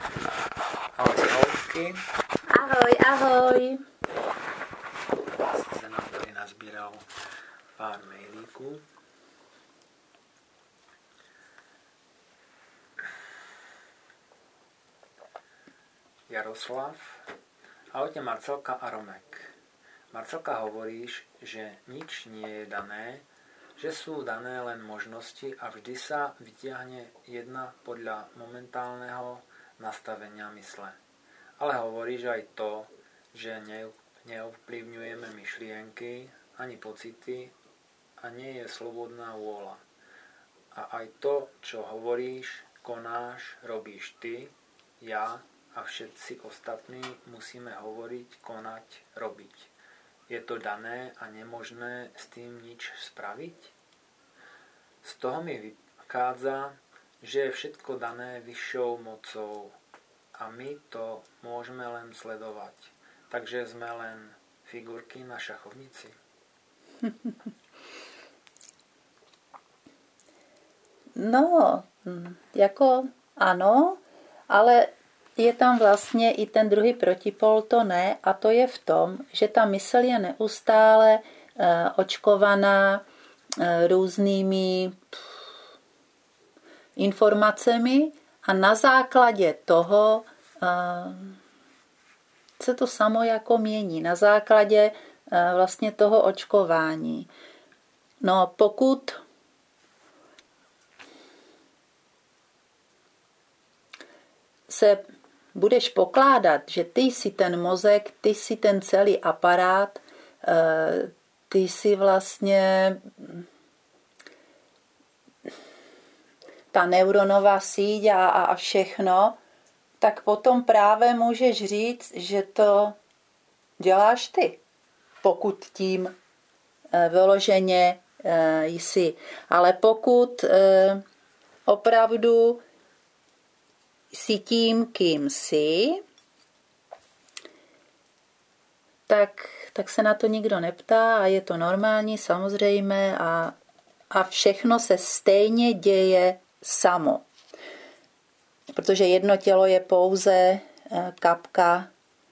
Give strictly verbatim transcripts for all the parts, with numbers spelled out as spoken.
Ahoj z hloubky. Ahoj, ahoj. Asi se nám tady nazbíral pár mailíků. Jaroslav. Ahojte Marcelka a Romek. Marcelka, hovoríš, že nič nie je dané, že sú dané len možnosti a vždy sa vytiahne jedna podľa momentálneho nastavenia mysle. Ale hovoríš aj to, že neovplyvňujeme myšlienky ani pocity a nie je slobodná vôľa. A aj to, čo hovoríš, konáš, robíš ty, ja a všetci ostatní musíme hovoriť, konať, robiť. Je to dané a nemožné s tým nič spraviť? Z toho mi vychádza, že je všetko dané vyššou mocou a my to môžeme len sledovať. Takže sme len figurky na šachovnici. No, jako ano, ale je tam vlastně i ten druhý protipol, to ne, a to je v tom, že ta mysl je neustále eh, očkovaná eh, různými informacemi a na základě toho eh, se to samo jako mění, na základě eh, vlastně toho očkování. No, pokud se budeš pokládat, že ty jsi ten mozek, ty jsi ten celý aparát, ty jsi vlastně ta neuronová síť a, a všechno, tak potom právě můžeš říct, že to děláš ty, pokud tím vyloženě jsi. Ale pokud opravdu jsi tím, kým jsi, tak, tak se na to nikdo neptá a je to normální, samozřejmé a, a všechno se stejně děje samo. Protože jedno tělo je pouze kapka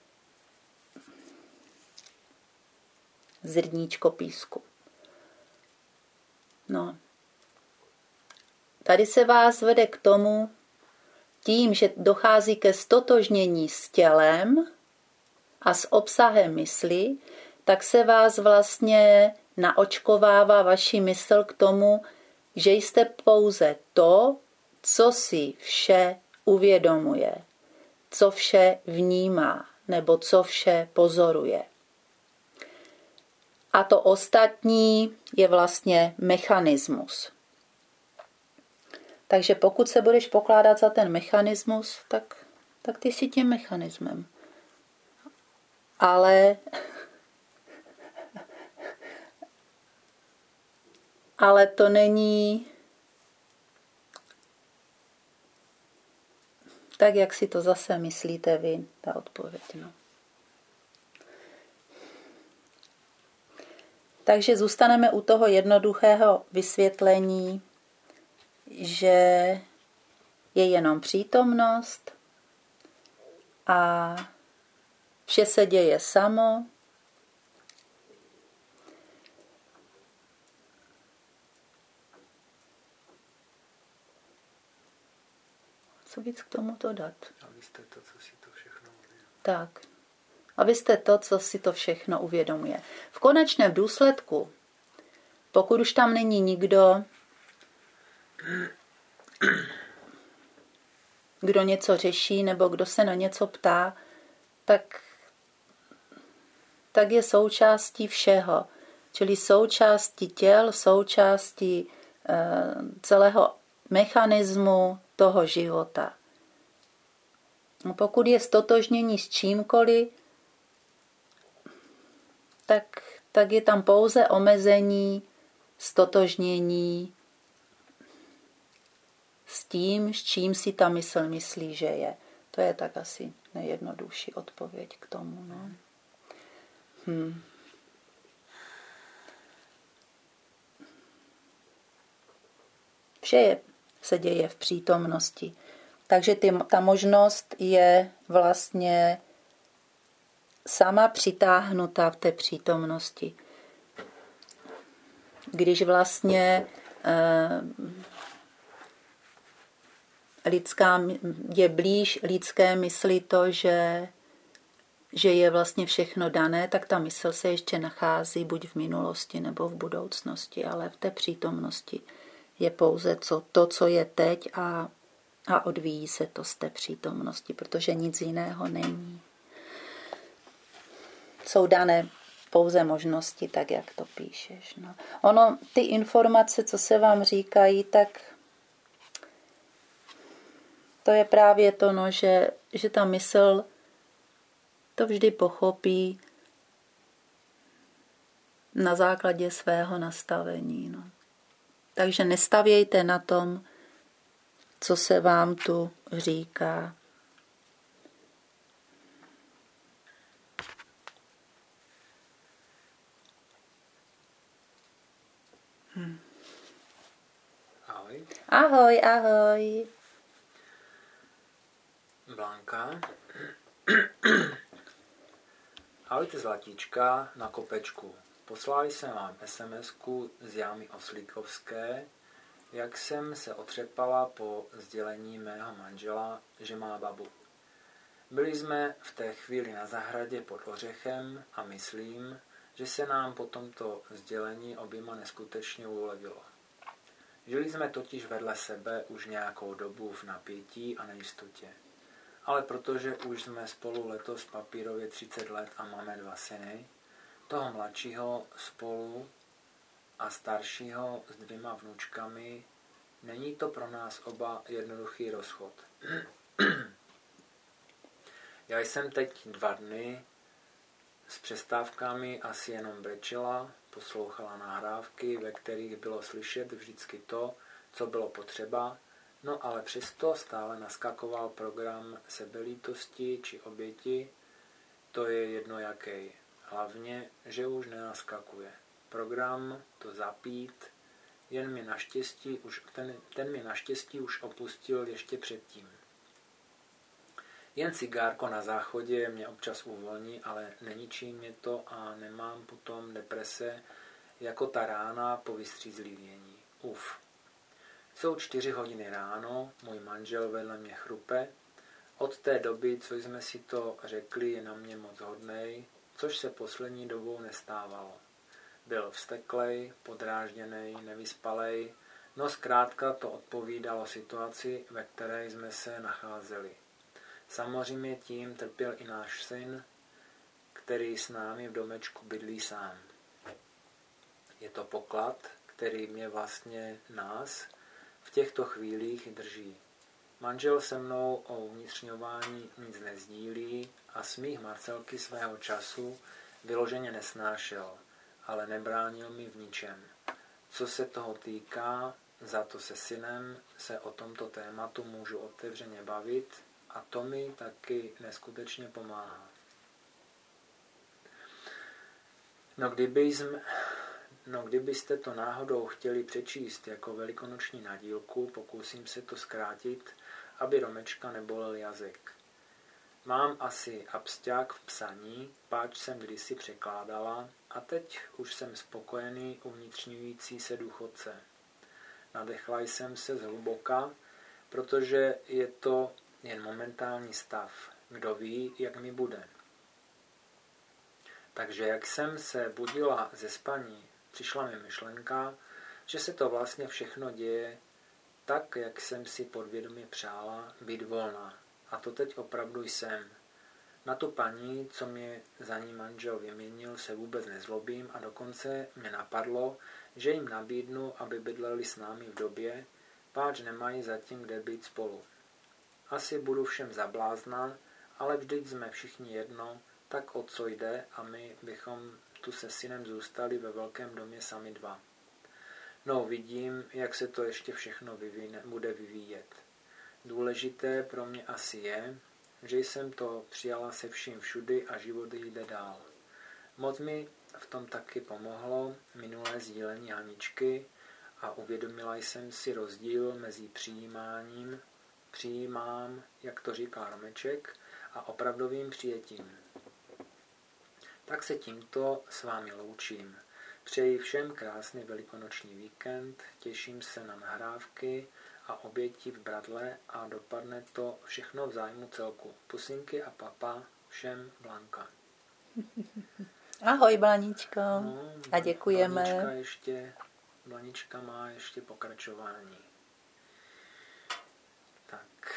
zrníčko písku. No. Tady se vás vede k tomu, tím, že dochází ke stotožnění s tělem a s obsahem mysli, tak se vás vlastně naočkovává vaši mysl k tomu, že jste pouze to, co si vše uvědomuje, co vše vnímá nebo co vše pozoruje. A to ostatní je vlastně mechanismus. Takže pokud se budeš pokládat za ten mechanismus, tak, tak ty jsi tím mechanismem. Ale, ale to není tak, jak si to zase myslíte vy, ta odpověď. No. Takže zůstaneme u toho jednoduchého vysvětlení, že je jenom přítomnost a vše se děje samo. Co víc k tomu dodat? A vy jste to, co si to všechno uvědomuje. Tak. A vy jste to, co si to všechno uvědomuje. V konečném důsledku, pokud už tam není nikdo, kdo něco řeší nebo kdo se na něco ptá, tak, tak je součástí všeho. Čili součástí těl, součástí e, celého mechanismu toho života. Pokud je stotožnění s čímkoliv, tak, tak je tam pouze omezení stotožnění s tím, s čím si ta mysl myslí, že je. To je tak asi nejjednodušší odpověď k tomu. No. Hmm. Vše je, se děje v přítomnosti. Takže ty, ta možnost je vlastně sama přitáhnutá v té přítomnosti. Když vlastně eh, lidská, je blíž lidské mysli to, že, že je vlastně všechno dané, tak ta mysl se ještě nachází buď v minulosti nebo v budoucnosti, ale v té přítomnosti je pouze co, to, co je teď a, a odvíjí se to z té přítomnosti, protože nic jiného není. Jsou dané pouze možnosti, tak jak to píšeš. No. Ono, ty informace, co se vám říkají, tak to je právě to, no, že, že ta mysl to vždy pochopí na základě svého nastavení. No. Takže nestavějte na tom, co se vám tu říká. Hm. Ahoj. Ahoj, ahoj. Blanka. Ahojte zlatíčka na kopečku. Poslali jsem vám es em esku z Jámy Oslíkovské, jak jsem se otřepala po sdělení mého manžela, že má babu. Byli jsme v té chvíli na zahradě pod ořechem a myslím, že se nám po tomto sdělení oběma neskutečně ulevilo. Žili jsme totiž vedle sebe už nějakou dobu v napětí a nejistotě. Ale protože už jsme spolu letos papírově třicet let a máme dva syny, toho mladšího spolu a staršího s dvěma vnučkami, není to pro nás oba jednoduchý rozchod. Já jsem teď dva dny s přestávkami asi jenom brečela, poslouchala nahrávky, ve kterých bylo slyšet vždycky to, co bylo potřeba, no ale přesto stále naskakoval program sebelítosti či oběti, to je jedno jaký. Hlavně, že už nenaskakuje. Program to zapít, jen mi naštěstí už, ten, ten mi naštěstí už opustil ještě předtím. Jen cigárko na záchodě mě občas uvolní, ale neničí mě to a nemám potom deprese jako ta rána po vystřízlivění. Uf. Jsou čtyři hodiny ráno, můj manžel vedle mě chrupe. Od té doby, co jsme si to řekli, je na mě moc hodnej, což se poslední dobou nestávalo. Byl vzteklej, podrážděnej, nevyspalej, no zkrátka to odpovídalo situaci, ve které jsme se nacházeli. Samozřejmě tím trpěl i náš syn, který s námi v domečku bydlí sám. Je to poklad, který mě vlastně nás v těchto chvílích drží. Manžel se mnou o uvnitřňování nic nezdílí a smích Marcelky svého času vyloženě nesnášel, ale nebránil mi v ničem. Co se toho týká, za to se synem se o tomto tématu můžu otevřeně bavit a to mi taky neskutečně pomáhá. No, kdyby jsme, no kdybyste to náhodou chtěli přečíst jako velikonoční nadílku, pokusím se to zkrátit, aby Romečka nebolel jazyk. Mám asi absťák v psaní, páč jsem kdysi překládala a teď už jsem spokojený uvnitřňující se důchodce. Nadechla jsem se zhluboka, protože je to jen momentální stav. Kdo ví, jak mi bude. Takže jak jsem se budila ze spaní, přišla mi myšlenka, že se to vlastně všechno děje tak, jak jsem si podvědomě přála být volná. A to teď opravdu jsem. Na tu paní, co mě za ní manžel vyměnil, se vůbec nezlobím a dokonce mě napadlo, že jim nabídnu, aby bydleli s námi v době, páč nemají zatím kde být spolu. Asi budu všem zablázna, ale vždyť jsme všichni jedno, tak o co jde a my bychom tu se synem zůstali ve velkém domě sami dva. No, vidím, jak se to ještě všechno vyvíne, bude vyvíjet. Důležité pro mě asi je, že jsem to přijala se vším všudy a život jde dál. Moc mi v tom taky pomohlo minulé sdílení Haničky a uvědomila jsem si rozdíl mezi přijímáním přijímám, jak to říká Romeček, a opravdovým přijetím. Tak se tímto s vámi loučím. Přeji všem krásný velikonoční víkend, těším se na nahrávky a oběti v Bradle a dopadne to všechno v zájmu celku. Pusinky a papa, všem Blanka. Ahoj, Blaničko. No, a děkujeme. Blanička, ještě, Blanička má ještě pokračování. Tak,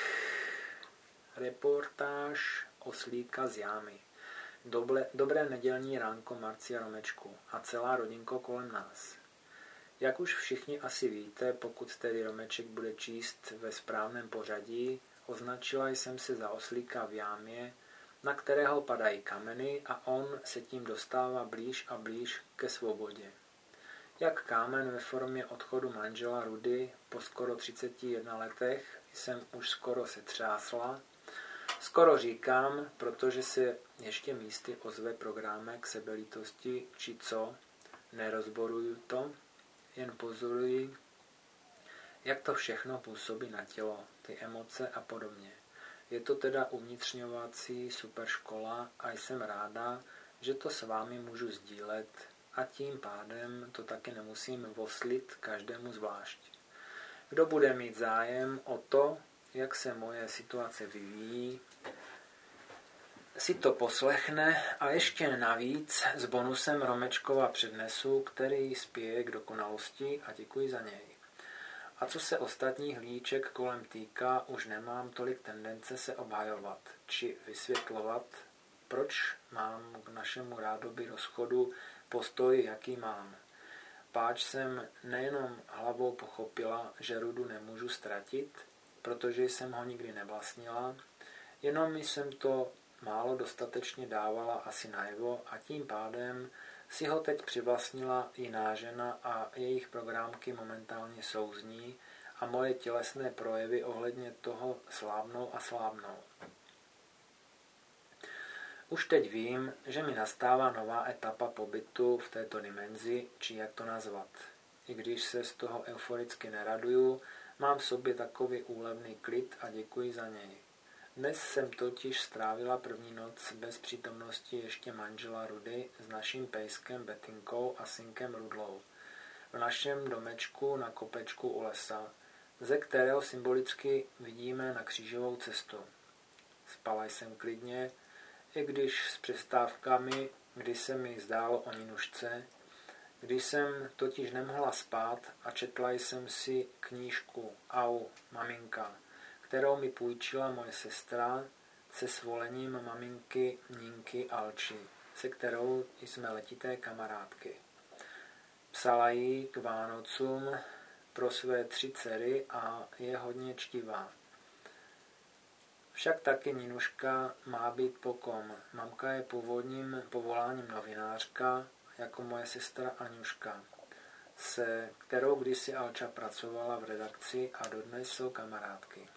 reportáž Oslíka z jámy. Doble, dobré nedělní ránko, Marci a Romečku a celá rodinko kolem nás. Jak už všichni asi víte, pokud tedy Romeček bude číst ve správném pořadí, označila jsem se za oslíka v jámě, na kterého padají kameny a on se tím dostává blíž a blíž ke svobodě. Jak kámen ve formě odchodu manžela Rudy po skoro třiceti jedné letech jsem už skoro se třásla. Skoro říkám, protože se ještě místy ozve programek sebelítosti, či co, nerozboruju to, jen pozoruji, jak to všechno působí na tělo, ty emoce a podobně. Je to teda uvnitřňovací super škola a jsem ráda, že to s vámi můžu sdílet a tím pádem to taky nemusím voslit každému zvlášť. Kdo bude mít zájem o to, jak se moje situace vyvíjí, si to poslechne a ještě navíc s bonusem Romečkova přednesu, který spěje k dokonalosti a děkuji za něj. A co se ostatních líček kolem týká, už nemám tolik tendence se obhajovat či vysvětlovat, proč mám k našemu rádoby rozchodu postoj, jaký mám. Páč jsem nejenom hlavou pochopila, že Rudu nemůžu ztratit, protože jsem ho nikdy nevlastnila, jenom jsem to málo dostatečně dávala asi najevo a tím pádem si ho teď přivlastnila jiná žena a jejich programky momentálně souzní a moje tělesné projevy ohledně toho slábnou a slábnou. Už teď vím, že mi nastává nová etapa pobytu v této dimenzi, či jak to nazvat. I když se z toho euforicky neraduju, mám v sobě takový úlevný klid a děkuji za něj. Dnes jsem totiž strávila první noc bez přítomnosti ještě manžela Rudy s naším pejskem Betinkou a synkem Rudlou v našem domečku na kopečku u lesa, ze kterého symbolicky vidíme na křížovou cestu. Spala jsem klidně, i když s přestávkami, kdy se mi zdálo o Ninušce, když jsem totiž nemohla spát a četla jsem si knížku Au, maminka, kterou mi půjčila moje sestra se svolením maminky Ninky Alči, se kterou jsme letité kamarádky. Psala jí k Vánocům pro své tři dcery a je hodně čtivá. Však taky Ninuška má být pokom. Mamka je původním povoláním novinářka, jako moje sestra Aňuška, se kterou kdysi Alča pracovala v redakci a dodnes jsou kamarádky.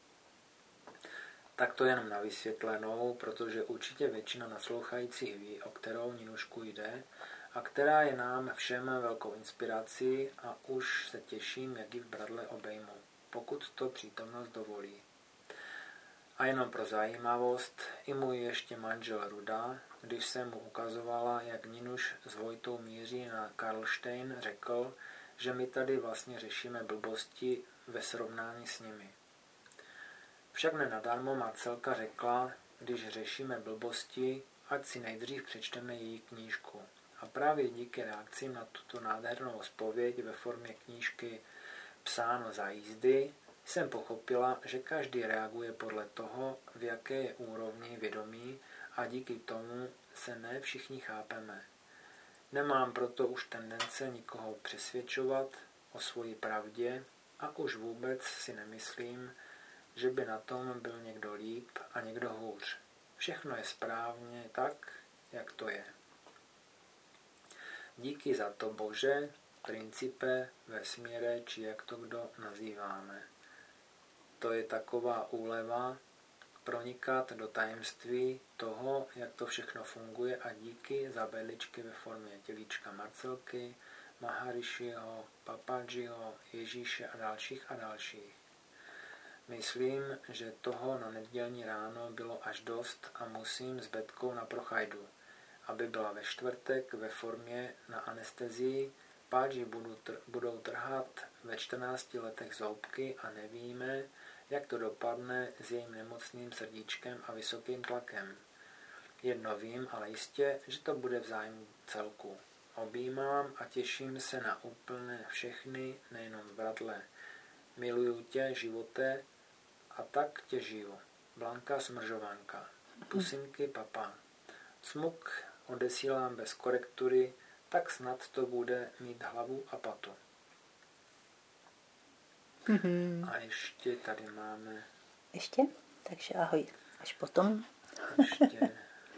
Tak to jenom na vysvětlenou, protože určitě většina naslouchajících ví, o kterou Ninušku jde a která je nám všem velkou inspirací a už se těším, jak ji v Bradle obejmu, pokud to přítomnost dovolí. A jenom pro zajímavost, i můj ještě manžel Ruda, když jsem mu ukazovala, jak Ninuš s Vojtou míří na Karlštejn, řekl, že my tady vlastně řešíme blbosti ve srovnání s nimi. Však nenadarmo Marcelka řekla, když řešíme blbosti, ať si nejdřív přečteme její knížku. A právě díky reakcím na tuto nádhernou zpověď ve formě knížky Psáno za jízdy jsem pochopila, že každý reaguje podle toho, v jaké je úrovni vědomí a díky tomu se ne všichni chápeme. Nemám proto už tendence nikoho přesvědčovat o svoji pravdě a už vůbec si nemyslím, že by na tom byl někdo líp a někdo hůř. Všechno je správně tak, jak to je. Díky za to, Bože, principe, vesmíre, či jak to kdo nazýváme. To je taková úleva pronikat do tajemství toho, jak to všechno funguje a díky za berličky ve formě tělíčka Marcelky, Maharišiho, Papadžiho, Ježíše a dalších a dalších. Myslím, že toho na nedělní ráno bylo až dost a musím s Betkou na prochajdu, aby byla ve čtvrtek ve formě na anestezii, páč ji budou trhat ve čtrnácti letech zoubky a nevíme, jak to dopadne s jejím nemocným srdíčkem a vysokým tlakem. Jedno vím, ale jistě, že to bude v zájmu celku. Objímám a těším se na úplně všechny, nejenom bratle. Miluju tě, živote, a tak tě žiju. Blanka Smržovanka. Pusinky, papa. Smuk odesílám bez korektury, tak snad to bude mít hlavu a patu. Mm-hmm. A ještě tady máme... Ještě? Takže ahoj. Až potom. Ještě...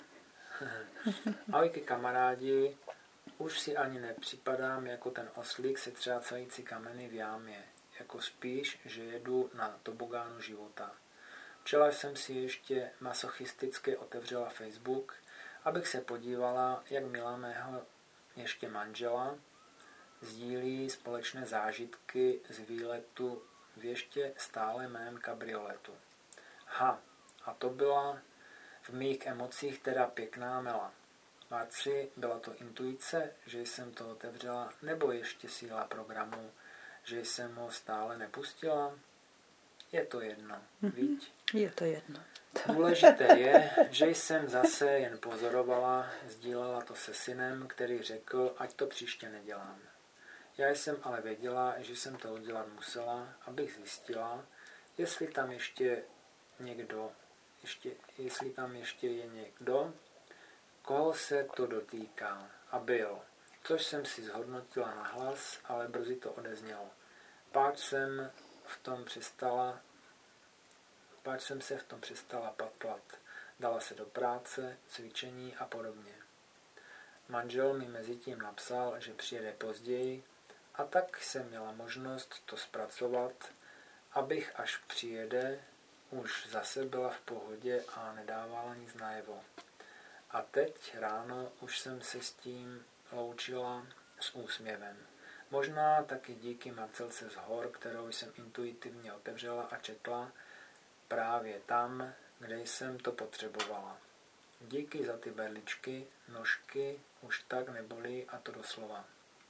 Ahojky kamarádi, už si ani nepřipadám jako ten oslík se třácající kameny v jámě, jako spíš, že jedu na tobogánu života. Včera jsem si ještě masochisticky otevřela Facebook, abych se podívala, jak milá mého ještě manžela sdílí společné zážitky z výletu v ještě stále mém kabrioletu. Ha, a to byla v mých emocích teda pěkná mela. Marci, byla to intuice, že jsem to otevřela, nebo ještě síla programu, že jsem ho stále nepustila? Je to jedno, viď? Je to jedno. Důležité je, že jsem zase jen pozorovala, sdílela to se synem, který řekl, ať to příště nedělám. Já jsem ale věděla, že jsem to udělat musela, abych zjistila, jestli tam ještě někdo, ještě, jestli tam ještě je někdo, koho se to dotýká. A byl, což jsem si zhodnotila nahlas, ale brzy to odeznělo. Páč jsem v tom přestala, páč jsem se v tom přestala patlat. Dala se do práce, cvičení a podobně. Manžel mi mezitím napsal, že přijede později, a tak jsem měla možnost to zpracovat, abych až přijede, už zase byla v pohodě a nedávala nic najevo. A teď ráno už jsem se s tím loučila s úsměvem. Možná taky díky Marcelce z hor, kterou jsem intuitivně otevřela a četla právě tam, kde jsem to potřebovala. Díky za ty berličky, nožky už tak nebolí, a to doslova.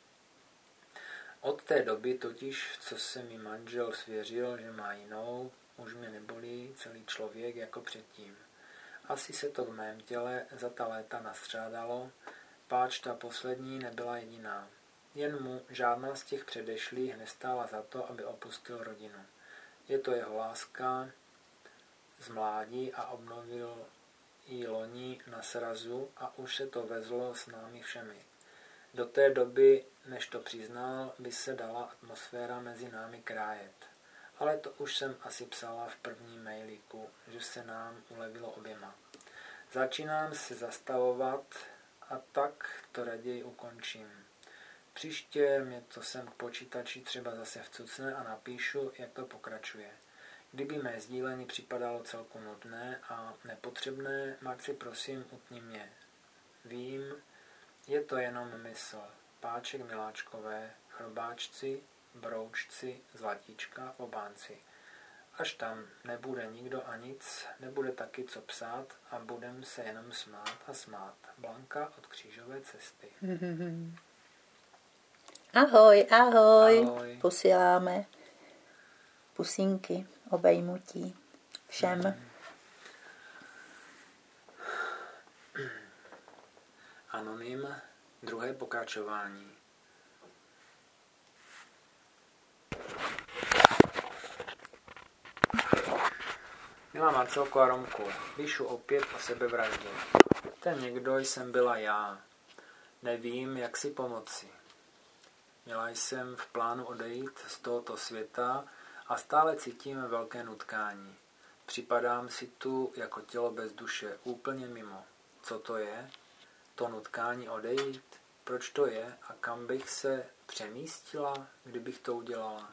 Od té doby totiž, co se mi manžel svěřil, že má jinou, už mě nebolí celý člověk jako předtím. Asi se to v mém těle za ta léta nastřádalo, páč ta poslední nebyla jediná. Jen mu žádná z těch předešlých nestála za to, aby opustil rodinu. Je to jeho láska z mládí a obnovil ji loni na srazu a už se to vezlo s námi všemi. Do té doby, než to přiznal, by se dala atmosféra mezi námi krájet. Ale to už jsem asi psala v prvním mailíku, že se nám ulevilo oběma. Začínám se zastavovat a tak to raději ukončím. Příště mě to sem k počítači třeba zase vcucne a napíšu, jak to pokračuje. Kdyby mé sdílení připadalo celku nudné a nepotřebné, Marci, prosím, utni mě. Vím, je to jenom mysl. Páček miláčkové, chrobáčci, broučci, zlatíčka, obánci. Až tam nebude nikdo a nic, nebude taky co psát a budem se jenom smát a smát. Blanka od Křížové cesty. Ahoj, ahoj. Ahoj. Posíláme pusinky, obejmutí všem. Mm. Anonym, druhé pokračování. Milá Marcelko a Romku, píšu opět o sebevraždě. Ten někdo jsem byla já. Nevím, jak si pomoci. Měla jsem v plánu odejít z tohoto světa a stále cítím velké nutkání. Připadám si tu jako tělo bez duše, úplně mimo. Co to je? To nutkání odejít? Proč to je a kam bych se přemístila, kdybych to udělala?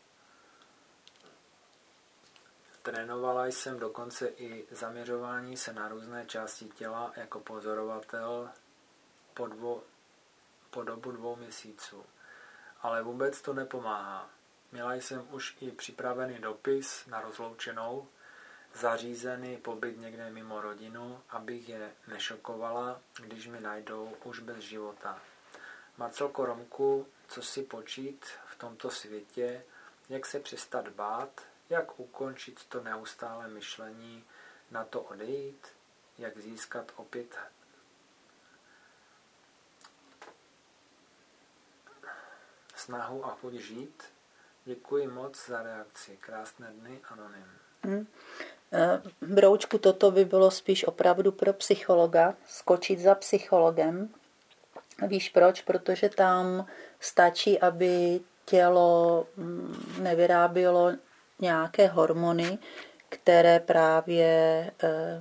Trénovala jsem dokonce i zaměřování se na různé části těla jako pozorovatel po, dvo, po dobu dvou měsíců. Ale vůbec to nepomáhá. Měla jsem už i připravený dopis na rozloučenou, zařízený pobyt někde mimo rodinu, abych je nešokovala, když mi najdou už bez života. Marcelko Romku, co si počít v tomto světě, jak se přestat bát, jak ukončit to neustále myšlení, na to odejít, jak získat opět snahu a chuť žít. Děkuji moc za reakci. Krásné dny, Anonym. Hmm. Broučku, toto by bylo spíš opravdu pro psychologa, skočit za psychologem. Víš proč? Protože tam stačí, aby tělo nevyrábělo nějaké hormony, které právě e,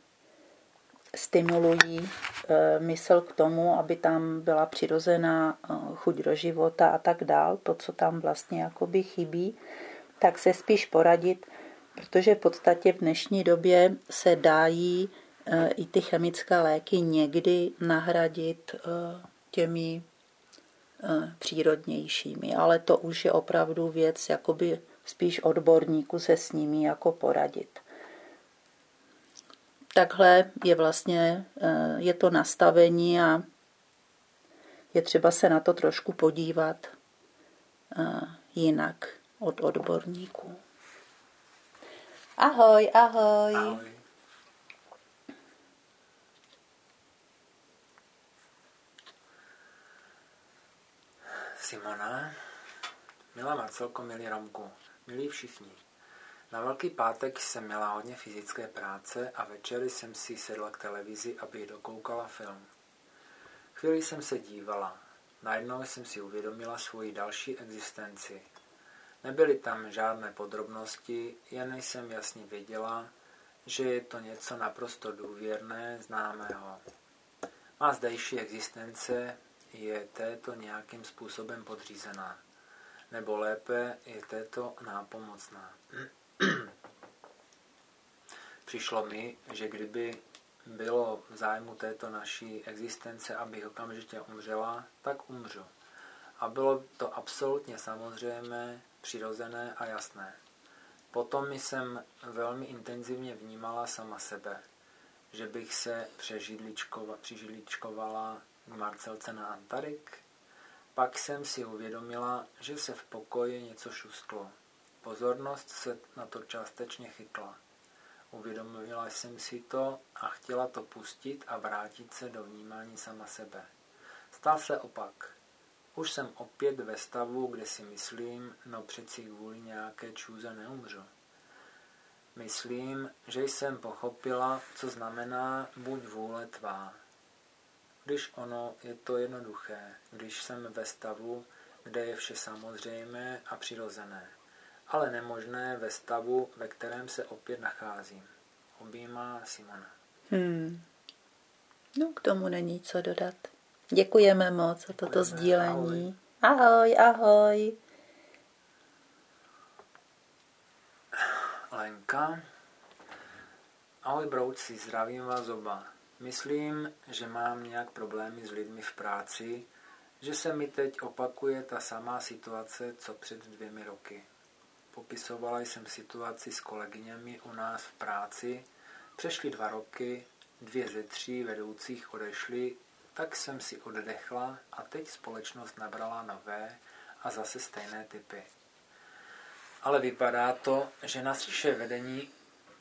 stimulují e, mysl k tomu, aby tam byla přirozená e, chuť do života a tak dál, to, co tam vlastně jakoby chybí, tak se spíš poradit, protože v podstatě v dnešní době se dají e, i ty chemické léky někdy nahradit e, těmi e, přírodnějšími, ale to už je opravdu věc jakoby spíš odborníku se s nimi jako poradit. Takhle je vlastně, je to nastavení a je třeba se na to trošku podívat jinak od odborníků. Ahoj, ahoj. Ahoj. Simona. Milá Marcelko, milí Romku. Milí všichni, na Velký pátek jsem měla hodně fyzické práce a večery jsem si sedla k televizi, aby dokoukala film. Chvíli jsem se dívala. Najednou jsem si uvědomila svoji další existenci. Nebyly tam žádné podrobnosti, jen jsem jasně věděla, že je to něco naprosto důvěrné, známého. Má zdejší existence je této nějakým způsobem podřízená. Nebo lépe je této nápomocná. Přišlo mi, že kdyby bylo v zájmu této naší existence, abych okamžitě umřela, tak umřu. A bylo to absolutně samozřejmé, přirozené a jasné. Potom jsem velmi intenzivně vnímala sama sebe, že bych se přižidličkovala k Marcelce na Antarik. Pak jsem si uvědomila, že se v pokoji něco šustlo. Pozornost se na to částečně chytla. Uvědomila jsem si to a chtěla to pustit a vrátit se do vnímání sama sebe. Stal se opak. Už jsem opět ve stavu, kde si myslím, no přeci kvůli nějaké čůze neumřu. Myslím, že jsem pochopila, co znamená buď vůle tvá. Když ono je to jednoduché, když jsem ve stavu, kde je vše samozřejmé a přirozené, ale nemožné ve stavu, ve kterém se opět nacházím. Objímá Simona. Hmm. No, k tomu není co dodat. Děkujeme moc za toto sdílení. Ahoj, ahoj. Lenka. Ahoj brouci, zdravím vás oba. Myslím, že mám nějak problémy s lidmi v práci, že se mi teď opakuje ta samá situace, co před dvěmi roky. Popisovala jsem situaci s kolegyněmi u nás v práci, přešly dva roky, dvě ze tří vedoucích odešly, tak jsem si oddechla a teď společnost nabrala nové a zase stejné typy. Ale vypadá to, že naše vedení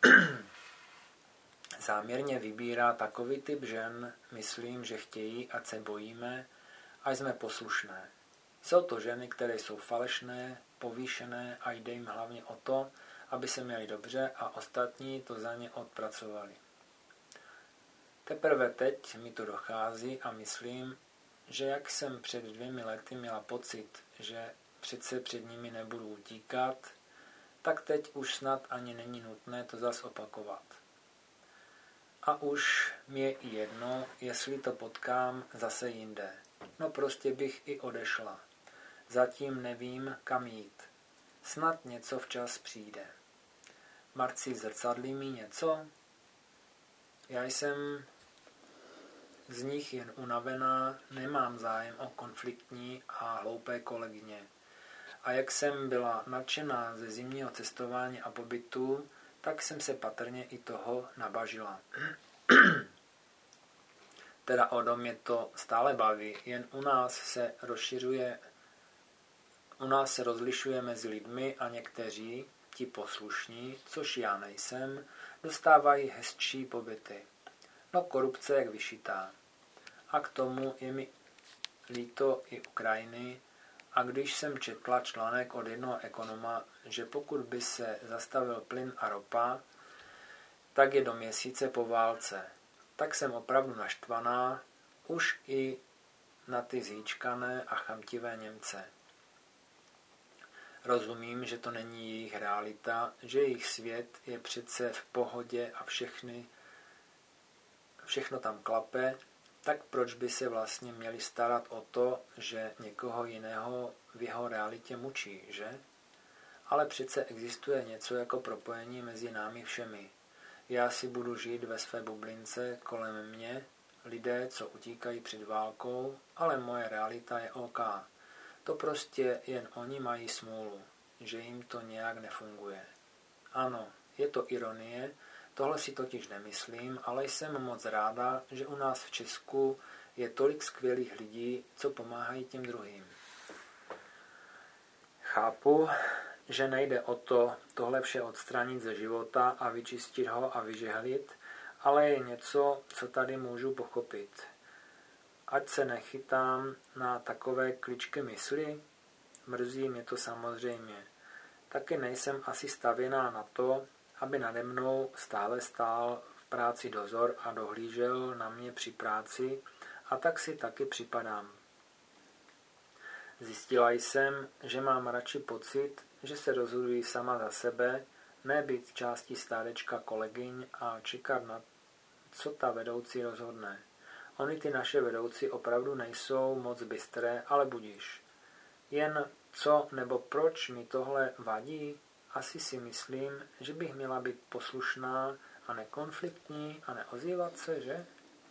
záměrně vybírá takový typ žen, myslím, že chtějí, ať se bojíme, ať jsme poslušné. Jsou to ženy, které jsou falešné, povýšené a jde jim hlavně o to, aby se měli dobře a ostatní to za ně odpracovali. Teprve teď mi to dochází a myslím, že jak jsem před dvěmi lety měla pocit, že přece před nimi nebudu utíkat, tak teď už snad ani není nutné to zas opakovat. A už mi je i jedno, jestli to potkám zase jinde. No prostě bych i odešla. Zatím nevím, kam jít. Snad něco včas přijde. Marci, zrcadlí mi něco? Já jsem z nich jen unavená, nemám zájem o konfliktní a hloupé kolegyně. A jak jsem byla nadšená ze zimního cestování a pobytu, tak jsem se patrně i toho nabažila. Teda o dom mě to stále baví, jen u nás se rozšiřuje, u nás se rozlišuje mezi lidmi a někteří, ti poslušní, což já nejsem, dostávají hezčí pobyty. No korupce jak vyšitá. A k tomu je mi líto i Ukrajiny. A když jsem četla článek od jednoho ekonoma, že pokud by se zastavil plyn a ropa, tak je do měsíce po válce. Tak jsem opravdu naštvaná už i na ty zhýčkané a chamtivé Němce. Rozumím, že to není jejich realita, že jejich svět je přece v pohodě a všechny, všechno tam klape, tak proč by se vlastně měli starat o to, že někoho jiného v jeho realitě mučí, že? Ale přece existuje něco jako propojení mezi námi všemi. Já si budu žít ve své bublince kolem mě, lidé, co utíkají před válkou, ale moje realita je OK. To prostě jen oni mají smůlu, že jim to nějak nefunguje. Ano, je to ironie, tohle si totiž nemyslím, ale jsem moc ráda, že u nás v Česku je tolik skvělých lidí, co pomáhají těm druhým. Chápu, že nejde o to tohle vše odstranit ze života a vyčistit ho a vyžehlit, ale je něco, co tady můžu pochopit. Ať se nechytám na takové kličky mysli, mrzí mě to samozřejmě. Taky nejsem asi stavěná na to, aby nade mnou stále stál v práci dozor a dohlížel na mě při práci, a tak si taky připadám. Zjistila jsem, že mám radši pocit, že se rozhoduji sama za sebe, ne být částí stádečka kolegyň a čekat na, co ta vedoucí rozhodne. Ony ty naše vedoucí opravdu nejsou moc bystré, ale budíš. Jen co nebo proč mi tohle vadí, asi si myslím, že bych měla být poslušná a nekonfliktní a neozývat se, že?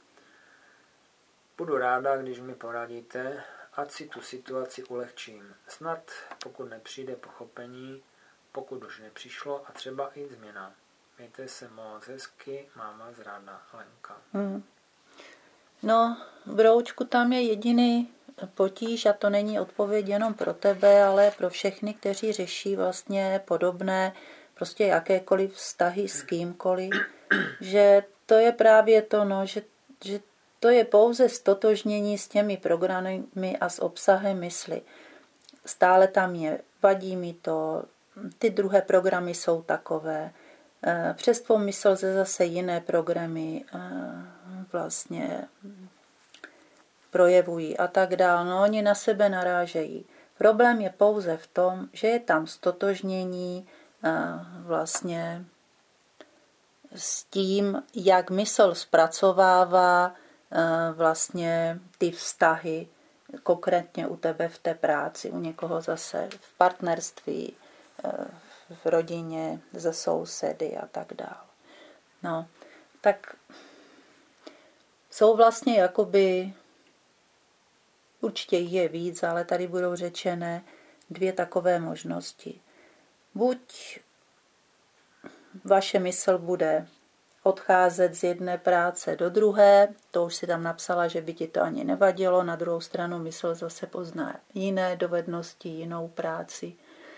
Budu ráda, když mi poradíte, ať si tu situaci ulehčím. Snad, pokud nepřijde pochopení, pokud už nepřišlo a třeba i změna. Mějte se moc hezky, máma zráda, Lenka. Hmm. No, Broučku, tam je jediný potíž a to není odpověď jenom pro tebe, ale pro všechny, kteří řeší vlastně podobné, prostě jakékoliv vztahy s kýmkoliv, že to je právě to, no, že, že to je pouze stotožnění s těmi programy a s obsahem mysli. Stále tam je, vadí mi to, ty druhé programy jsou takové, přes tvou mysl ze zase jiné programy vlastně projevují a tak dál. No, oni na sebe narážejí. Problém je pouze v tom, že je tam stotožnění vlastně s tím, jak mysl zpracovává vlastně ty vztahy, konkrétně u tebe v té práci, u někoho zase v partnerství, v rodině, ze sousedy a tak dál. No, tak jsou vlastně jakoby, určitě je víc, ale tady budou řečené dvě takové možnosti. Buď vaše mysl bude odcházet z jedné práce do druhé, to už si tam napsala, že by ti to ani nevadilo, na druhou stranu mysl zase pozná jiné dovednosti, jinou práci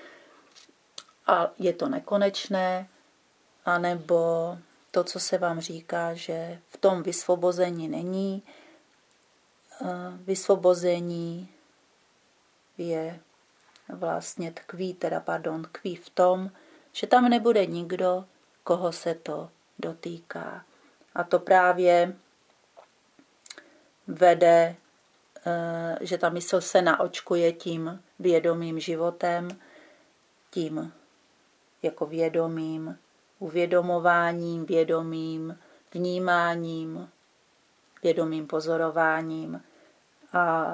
a je to nekonečné, anebo to, co se vám říká, že v tom vysvobození není, vysvobození je vlastně tkví, teda pardon, tkví v tom, že tam nebude nikdo, koho se to dotýká. A to právě vede, že ta mysl se naočkuje tím vědomým životem, tím jako vědomým, uvědomováním, vědomým vnímáním, vědomým pozorováním. A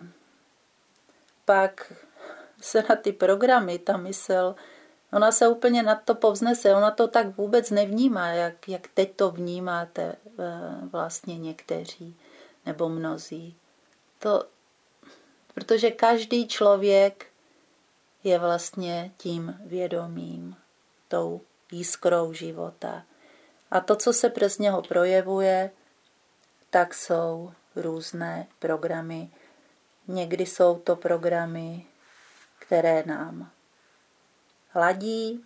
pak se na ty programy ta mysl, ona se úplně nad to povznese, ona to tak vůbec nevnímá, jak, jak teď to vnímáte vlastně někteří nebo mnozí. To, protože každý člověk je vlastně tím vědomím, tou jiskrou života. A to, co se přes něho projevuje, tak jsou různé programy. Někdy jsou to programy, které nám ladí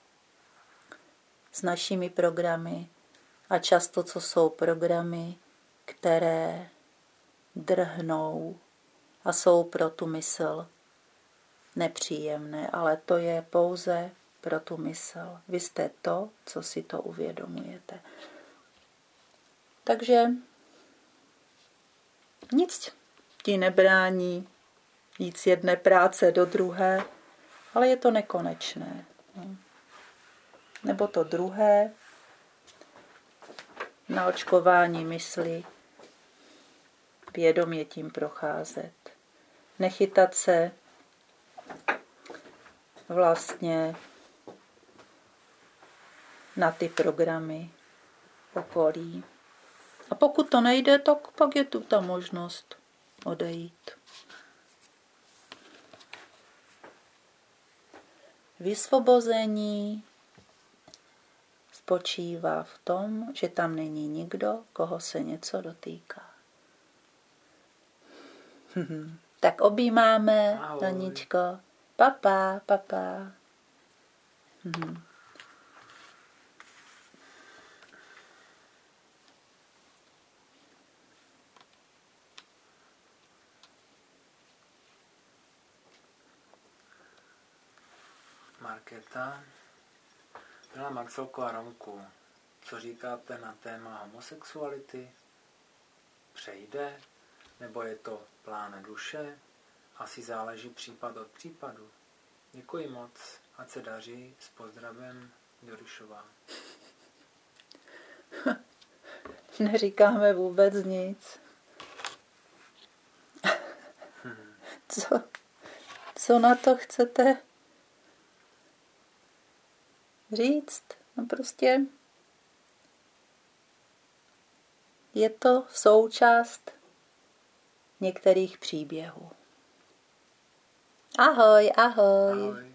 s našimi programy a často co jsou programy, které drhnou a jsou pro tu mysl nepříjemné, ale to je pouze pro tu mysl. Vy jste to, co si to uvědomujete. Takže nic ti nebrání jít z jedné práce do druhé, ale je to nekonečné. Nebo to druhé, na očkování mysli, vědomě tím procházet. Nechytat se vlastně na ty programy okolí. A pokud to nejde, tak pak je tu ta možnost odejít. Vysvobození spočívá v tom, že tam není nikdo, koho se něco dotýká. Tak objímáme, Daničko. Papa, papa. Mhm. Markéta. Milá Marcelko a Romku, co říkáte na téma homosexuality? Přejde? Nebo je to plán duše? Asi záleží případ od případu. Děkuji moc, ať se daří, s pozdravem, Jorišová. Neříkáme vůbec nic. Co, co na to chcete říct? No prostě je to součást některých příběhů. Ahoj, ahoj. Ahoj.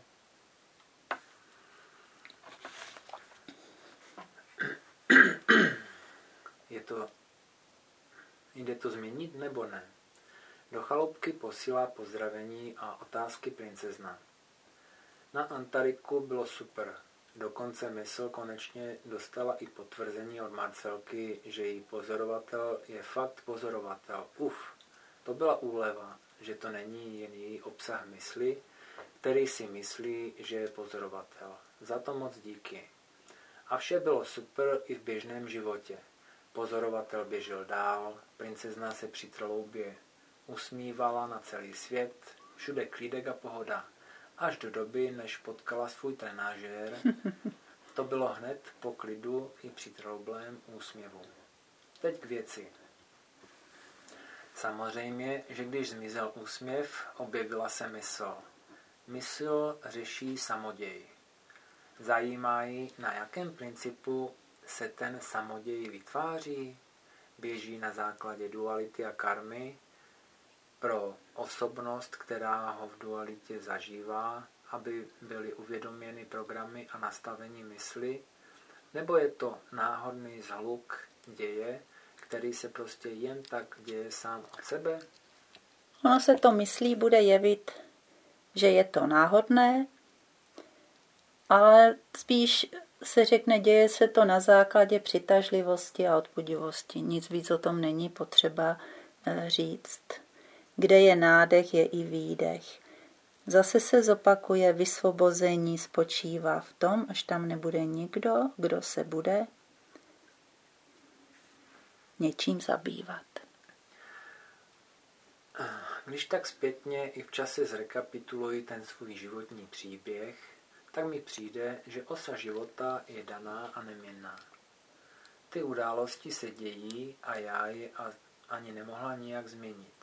Je to, jde to změnit nebo ne? Do chaloupky posílá pozdravení a otázky princezna. Na Antariku bylo super. Dokonce mysl konečně dostala i potvrzení od Marcelky, že její pozorovatel je fakt pozorovatel. Uf, to byla úleva, že to není jen její obsah mysli, který si myslí, že je pozorovatel. Za to moc díky. A vše bylo super i v běžném životě. Pozorovatel běžel dál, princezna se při trloubě usmívala na celý svět, všude klídek a pohoda. Až do doby, než potkala svůj trenážér, to bylo hned po klidu i při troublém úsměvu. Teď k věci. Samozřejmě, že když zmizel úsměv, objevila se mysl. Mysl řeší samoděj. Zajímá ji, na jakém principu se ten samoděj vytváří, běží na základě duality a karmy pro osobnost, která ho v dualitě zažívá, aby byly uvědoměny programy a nastavení mysli, nebo je to náhodný zhluk děje, který se prostě jen tak děje sám od sebe? Ono se to myslí bude jevit, že je to náhodné, ale spíš se řekne, děje se to na základě přitažlivosti a odpudivosti. Nic víc o tom není potřeba říct. Kde je nádech, je i výdech. Zase se zopakuje, vysvobození spočívá v tom, až tam nebude nikdo, kdo se bude něčím zabývat. Když tak zpětně i v čase zrekapituluji ten svůj životní příběh, tak mi přijde, že osa života je daná a neměnná. Ty události se dějí a já je ani nemohla nijak změnit.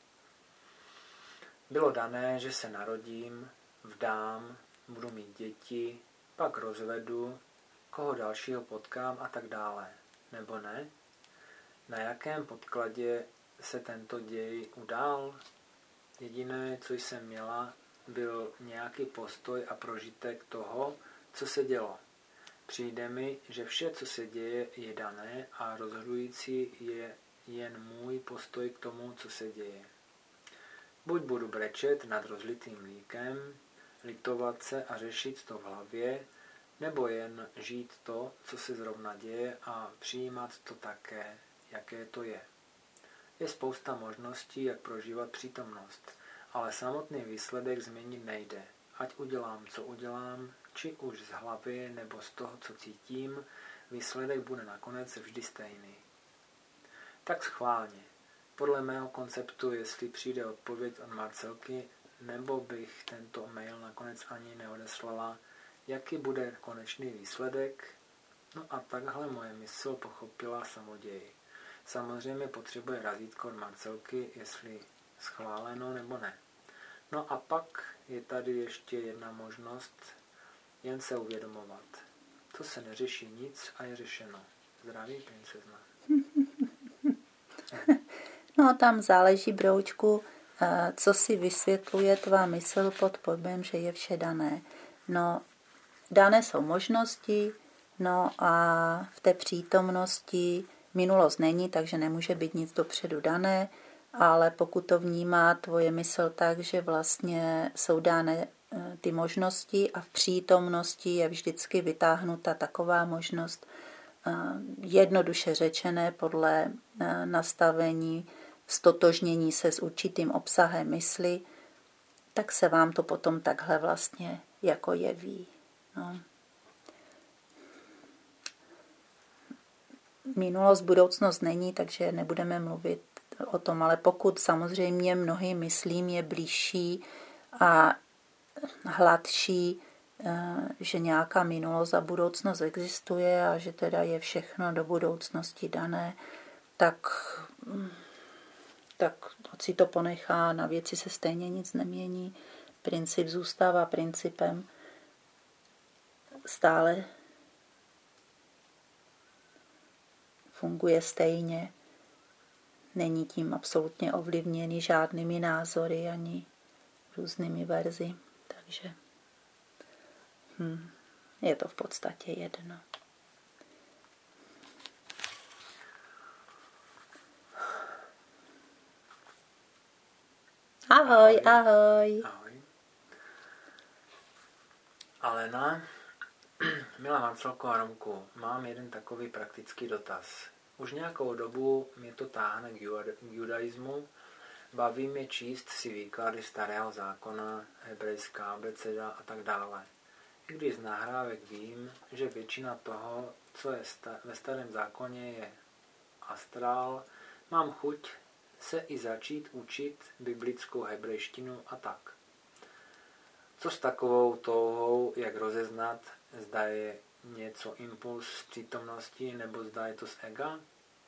Bylo dané, že se narodím, vdám, budu mít děti, pak rozvedu, koho dalšího potkám a tak dále. Nebo ne? Na jakém podkladě se tento děj udál? Jediné, co jsem měla, byl nějaký postoj a prožitek toho, co se dělo. Přijde mi, že vše, co se děje, je dané a rozhodující je jen můj postoj k tomu, co se děje. Buď budu brečet nad rozlitým mlíkem, litovat se a řešit to v hlavě, nebo jen žít to, co se zrovna děje a přijímat to také, jaké to je. Je spousta možností, jak prožívat přítomnost, ale samotný výsledek změnit nejde. Ať udělám, co udělám, či už z hlavy nebo z toho, co cítím, výsledek bude nakonec vždy stejný. Tak schválně. Podle mého konceptu, jestli přijde odpověď od Marcelky, nebo bych tento mail nakonec ani neodeslala, jaký bude konečný výsledek, no a takhle moje mysl pochopila samoději. Samozřejmě potřebuje razítko od Marcelky, jestli schváleno nebo ne. No a pak je tady ještě jedna možnost, jen se uvědomovat. To se neřeší nic a je řešeno. Zdraví, princezna. No tam záleží, broučku, co si vysvětluje tvá mysl pod pojmem, že je vše dané. No, dané jsou možnosti, no a v té přítomnosti minulost není, takže nemůže být nic dopředu dané, ale pokud to vnímá tvoje mysl tak, že vlastně jsou dány ty možnosti a v přítomnosti je vždycky vytáhnuta taková možnost, jednoduše řečené podle nastavení stotožnění se s určitým obsahem mysli, tak se vám to potom takhle vlastně jako jeví. No. Minulost, budoucnost není, takže nebudeme mluvit o tom, ale pokud samozřejmě mnohým myslím je blížší a hladší, že nějaká minulost a budoucnost existuje a že teda je všechno do budoucnosti dané, tak, tak si to ponechá, na věci se stejně nic nemění, princip zůstává principem, stále funguje stejně, není tím absolutně ovlivněný žádnými názory ani různými verzy, takže hm, je to v podstatě jedno. Ahoj, ahoj. Ahoj. Alena, milá Marcelko a Romku, mám jeden takový praktický dotaz. Už nějakou dobu mě to táhne k judaismu, baví mě číst si výklady starého zákona, hebrejská abeceda a tak dále. I když z nahrávek vím, že většina toho, co je ve starém zákoně, je astrál, mám chuť se i začít učit biblickou hebrejštinu a tak. Co s takovou touhou, jak rozeznat, zda je něco impuls z přítomnosti nebo zda je to z ega?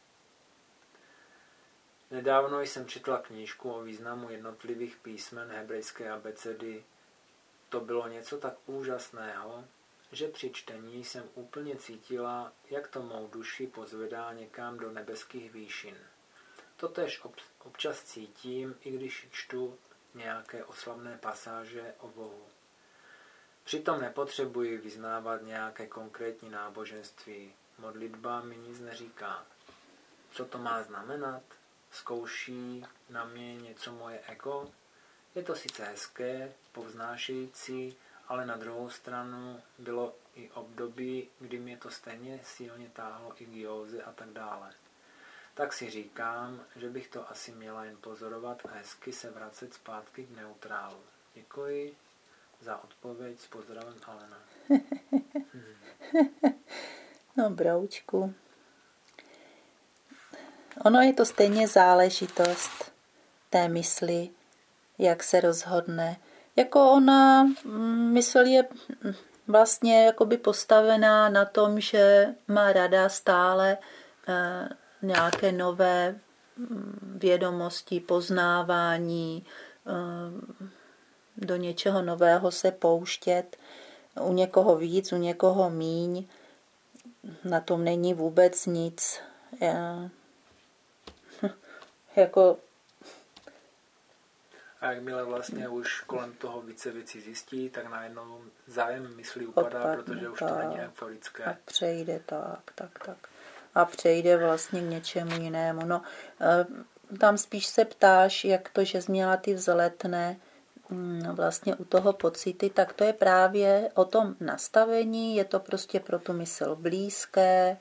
Nedávno jsem četla knížku o významu jednotlivých písmen hebrejské abecedy. To bylo něco tak úžasného, že při čtení jsem úplně cítila, jak to mou duši pozvedá někam do nebeských výšin. Totéž občas cítím, i když čtu nějaké oslavné pasáže o Bohu. Přitom nepotřebuji vyznávat nějaké konkrétní náboženství. Modlitba mi nic neříká. Co to má znamenat? Zkouší na mě něco moje ego? Je to sice hezké, povznášející, ale na druhou stranu bylo i období, kdy mě to stejně silně táhlo i k józe a tak dále. Tak si říkám, že bych to asi měla jen pozorovat a hezky se vracet zpátky k neutrálu. Děkuji za odpověď, s pozdravem, Alena. Hmm. No, broučku. Ono je to stejně záležitost té mysli, jak se rozhodne. Jako ona, mysl je vlastně jakoby postavená na tom, že má rada stále eh, nějaké nové vědomosti, poznávání, eh, do něčeho nového se pouštět. U někoho víc, u někoho míň. Na tom není vůbec nic. Já, jako A jakmile vlastně už kolem toho více věcí zjistí, tak najednou zájem mysli upadá, Odpadne, protože už tak. to není euforické. A přejde tak, tak, tak. A přejde vlastně k něčemu jinému. No, tam spíš se ptáš, jak to, že jsi měla ty vzletné vlastně u toho pocity, tak to je právě o tom nastavení, je to prostě pro tu mysl blízké.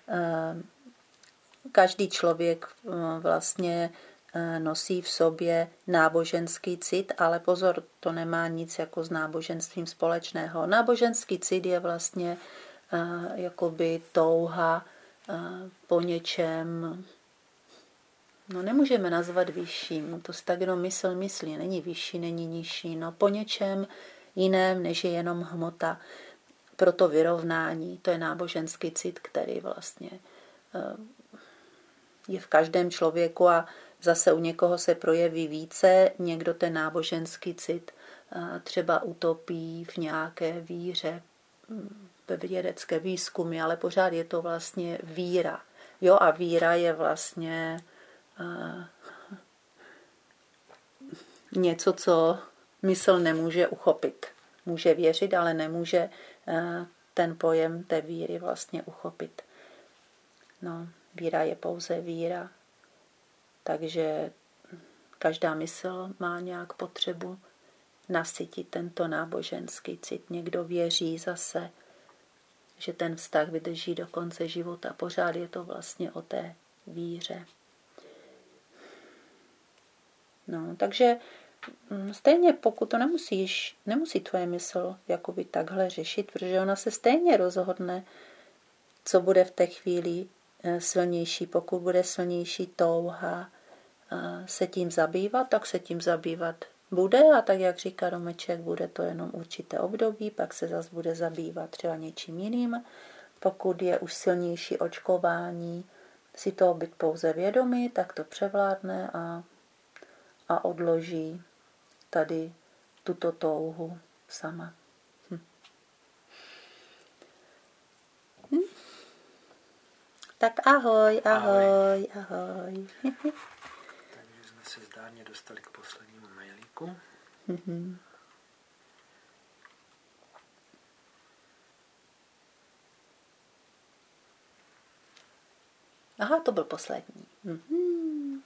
Každý člověk vlastně nosí v sobě náboženský cit, ale pozor, to nemá nic jako s náboženstvím společného. Náboženský cit je vlastně jakoby touha po něčem, no nemůžeme nazvat vyšším, to si tak jenom mysl myslí, není vyšší, není nižší, no po něčem jiném, než je jenom hmota. Proto vyrovnání, to je náboženský cit, který vlastně je v každém člověku a zase u někoho se projeví více, někdo ten náboženský cit třeba utopí v nějaké víře, ve vědecké výzkumy, ale pořád je to vlastně víra. Jo, a víra je vlastně uh, něco, co mysl nemůže uchopit. Může věřit, ale nemůže uh, ten pojem té víry vlastně uchopit. No, víra je pouze víra. Takže každá mysl má nějak potřebu nasytit tento náboženský cit. Někdo věří zase, že ten vztah vydrží do konce života. Pořád je to vlastně o té víře. No, takže stejně pokud to nemusíš, nemusí tvoje mysl jakoby takhle řešit, protože ona se stejně rozhodne, co bude v té chvíli silnější. Pokud bude silnější touha se tím zabývat, tak se tím zabývat bude a tak, jak říká Romeček, bude to jenom určité období, pak se zase bude zabývat třeba něčím jiným. Pokud je už silnější očkování, si toho být pouze vědomí, tak to převládne a, a odloží tady tuto touhu sama. Hm. Hm. Tak ahoj, ahoj, ahoj. ahoj. Takže jsme se zdárně dostali k poslednímu mailíku. Mm-hmm. Aha, to byl poslední. Mm-hmm.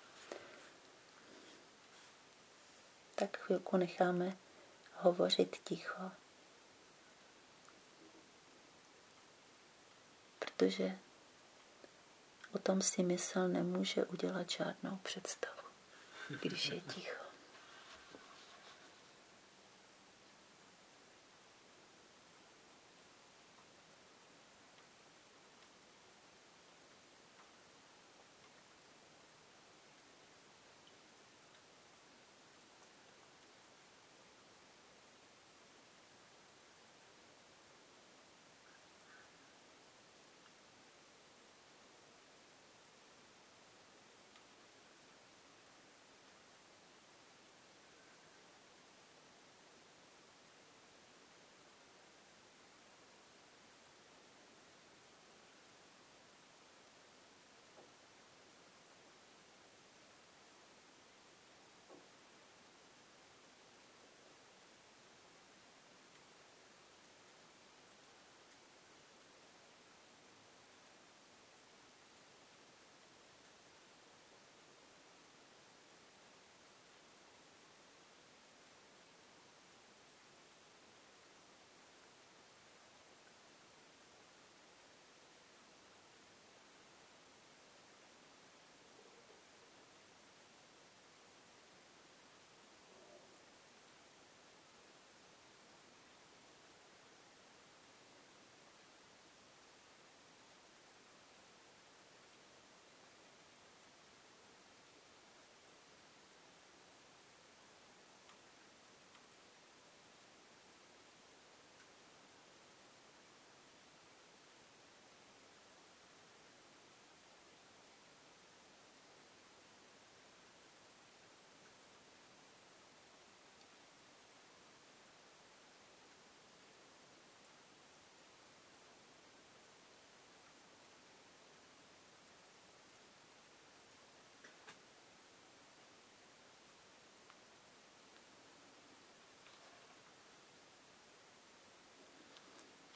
Tak chvilku necháme hovořit ticho. Protože o tom si mysl nemůže udělat žádnou představu, když je ticho.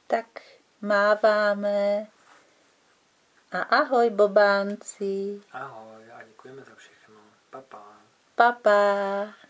Tak máváme a ahoj bobánci. Ahoj a děkujeme za všechno. Pa, pa. Pa, pa.